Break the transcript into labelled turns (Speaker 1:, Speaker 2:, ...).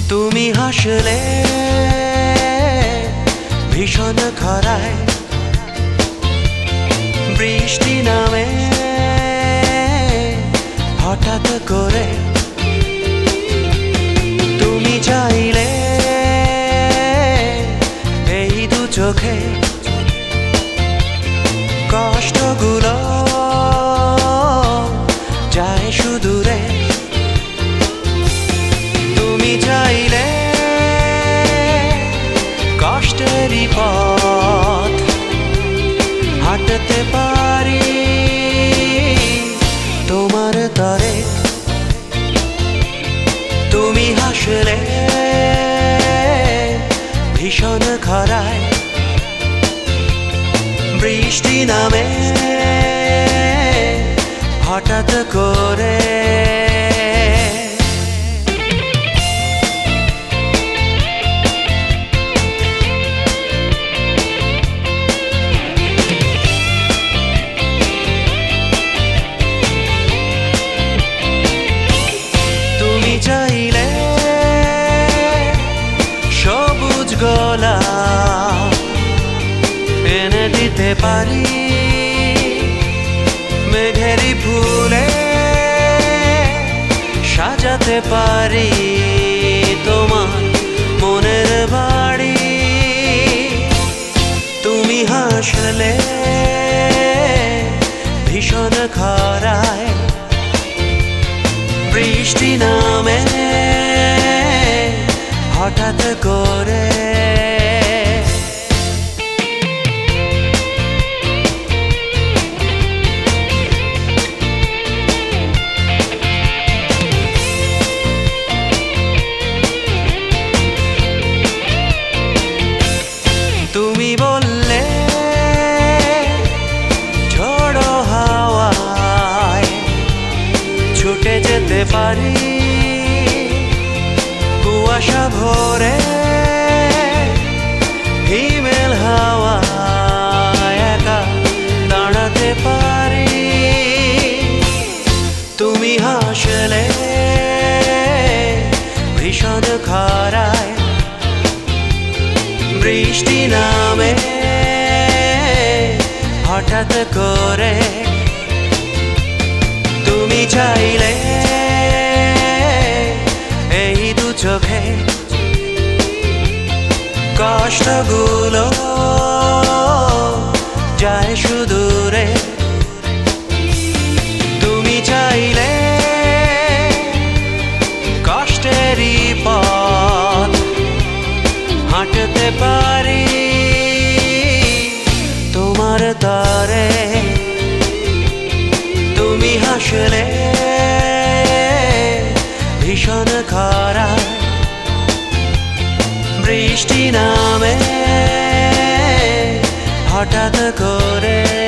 Speaker 1: তুমি হাসলে ভীষণ খরায় বৃষ্টি নামে হঠাৎ করে তুমি চাইলে এই দু চোখে কষ্টগুলো যায় সুদূরে তুমি চাইলে কষ্টেরই পথ হাঁটতে পারি তোমার তরে তুমি হাসলে ভীষণ খরায় বৃষ্টি নামে হঠাৎ করে তুমি চাইলে সবুজ গোলাপ এনে দিতে পারি মেঘেরি ফুলে সাজাতে পারি তোমার মনের বাড়ি তুমি হাসলে ভীষণ খরায় বৃষ্টি নামে হঠাৎ করে তুমি বললে ঝড়ো হাওয়ায় ছুটে যেতে পারি কুয়াশা ভরে হিমেল হাওয়ায় একা দাঁড়াতে পারি তুমি হাসলে ভীষণ খরায় বৃষ্টি নামে হঠাৎ করে তুমি চাইলে এই দু চোখে কষ্টগুলো যায় সুদূরে তুমি চাইলে কষ্টেরই পথ হাঁটতে পারি তোমার তরে তুমি হাসলে ভীষণ খরায় বৃষ্টি নামে হঠাৎ করে